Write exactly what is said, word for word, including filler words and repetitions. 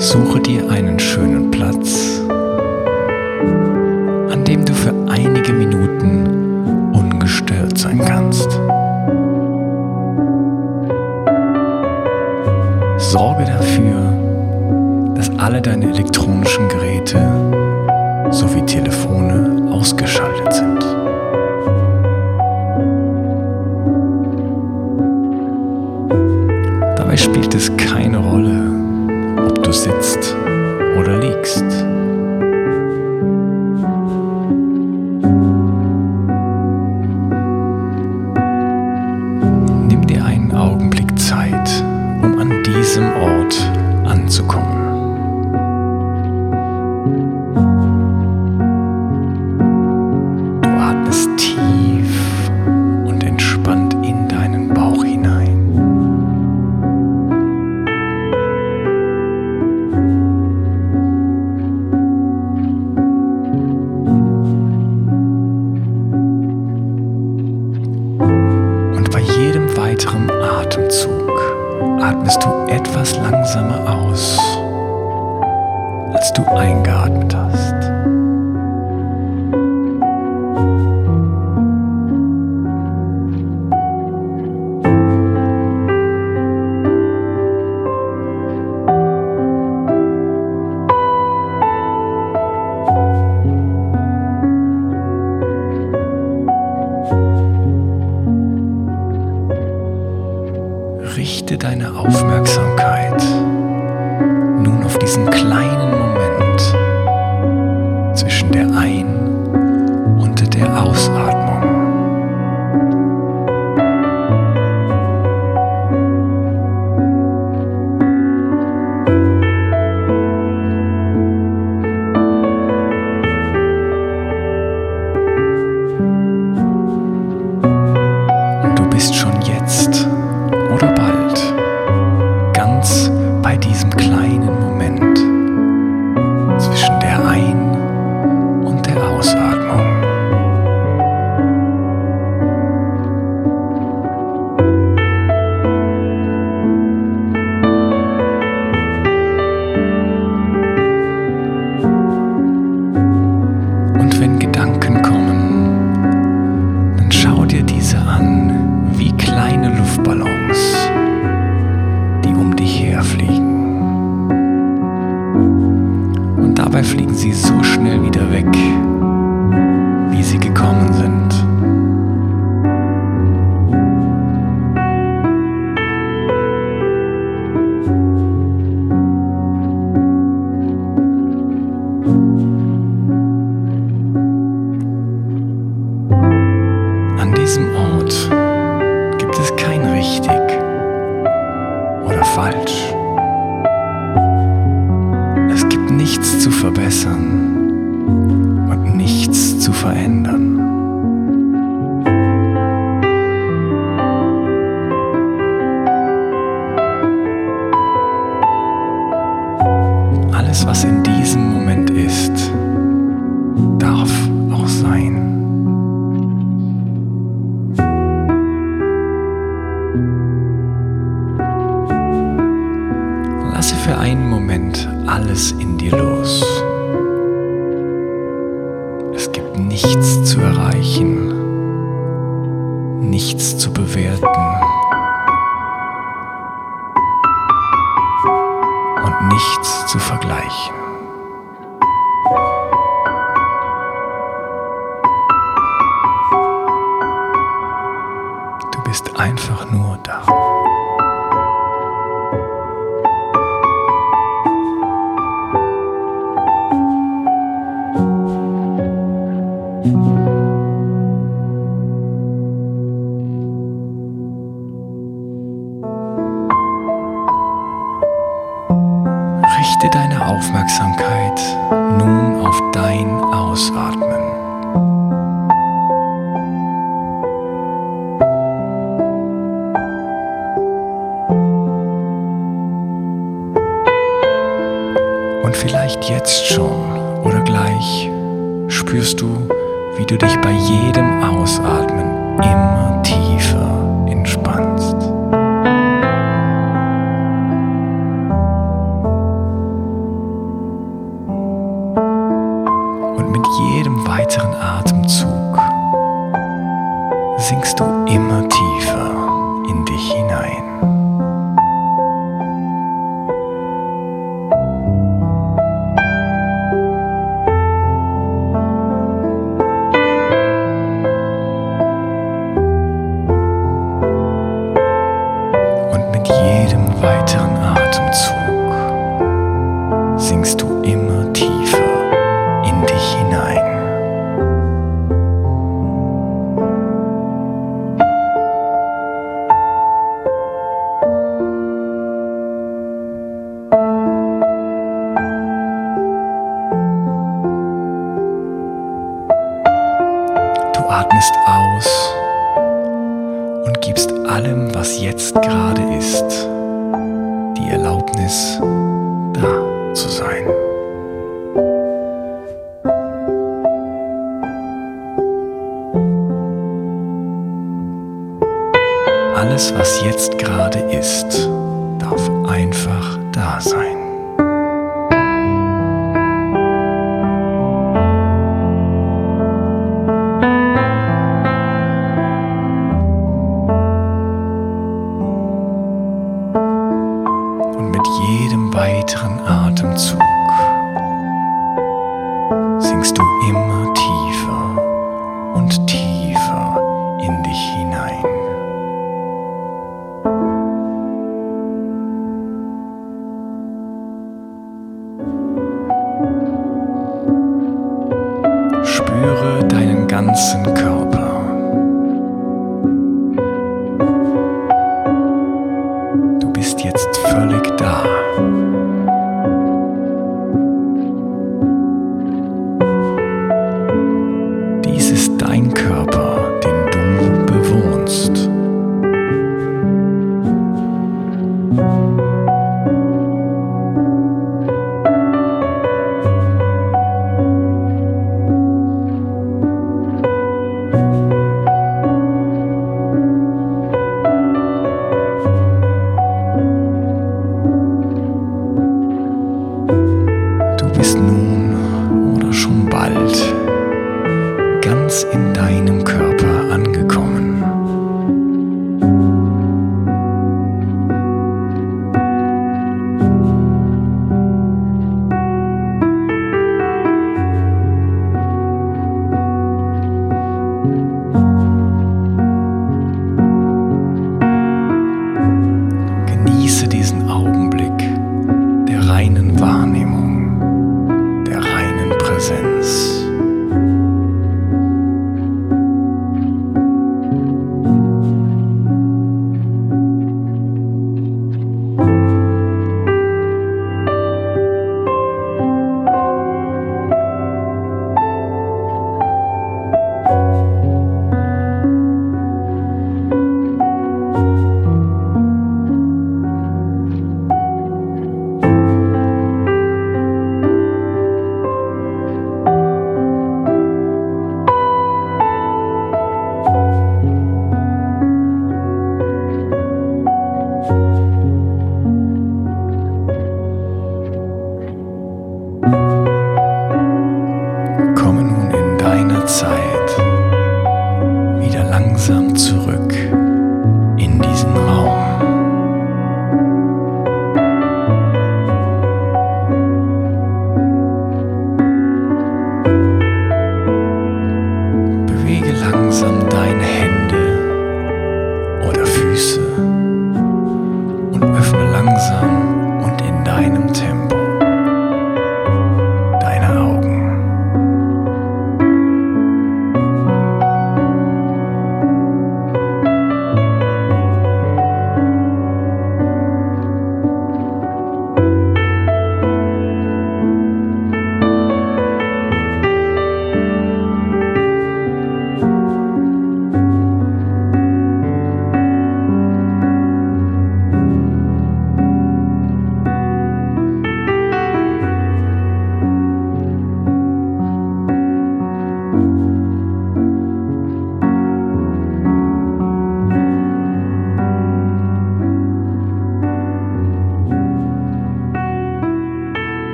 Suche dir einen schönen Platz, an dem du für einige Minuten ungestört sein kannst. Sorge dafür, dass alle deine elektronischen Geräte sowie Telefone ausgeschaltet sind. Dabei spielt es keine Rolle, ob du sitzt oder liegst. Nimm dir einen Augenblick Zeit, um an diesem Ort anzukommen. Du atmest tief und entspannt in deinen Bauch hinein. Und bei jedem weiteren Atemzug atmest du etwas langsamer aus, als du eingeatmet hast. Richte deine Aufmerksamkeit nun auf diesen kleinen Moment zwischen der Ein- und der Ausatmung. Und du bist schon jetzt oder bald ganz bei diesem kleinen Moment zwischen der Ein- und der Ausatmung. Und wenn Gedanken kommen, dann schau dir diese an wie kleine Luftballons, die um dich herfliegen. Und dabei fliegen sie so schnell wieder weg, wie sie gekommen sind. An diesem Ort gibt es kein richtig oder falsch. Es gibt nichts zu verbessern und nichts zu verändern. Alles, was in diesem Moment ist, darf auch sein. Lasse für einen Moment alles in dir los. Es gibt nichts zu erreichen, nichts zu bewerten und nichts zu vergleichen. Du bist einfach nur da. Richte deine Aufmerksamkeit nun auf dein Ausatmen. Und vielleicht jetzt schon oder gleich spürst du, wie du dich bei jedem Ausatmen immer tiefer entspannst. weiteren Atemzug sinkst du immer tiefer in dich hinein. Du atmest aus und gibst allem, was jetzt gerade ist, die Erlaubnis, da zu sein. Alles, was jetzt gerade ist, darf einfach da sein. Mit jedem weiteren Atemzug sinkst du immer tiefer und tiefer in dich hinein. Spüre deinen ganzen Körper. Du bist jetzt völlig da. Dies ist dein Körper, den du bewohnst. Bist nun oder schon bald ganz in deinem Körper angekommen. Genieße diesen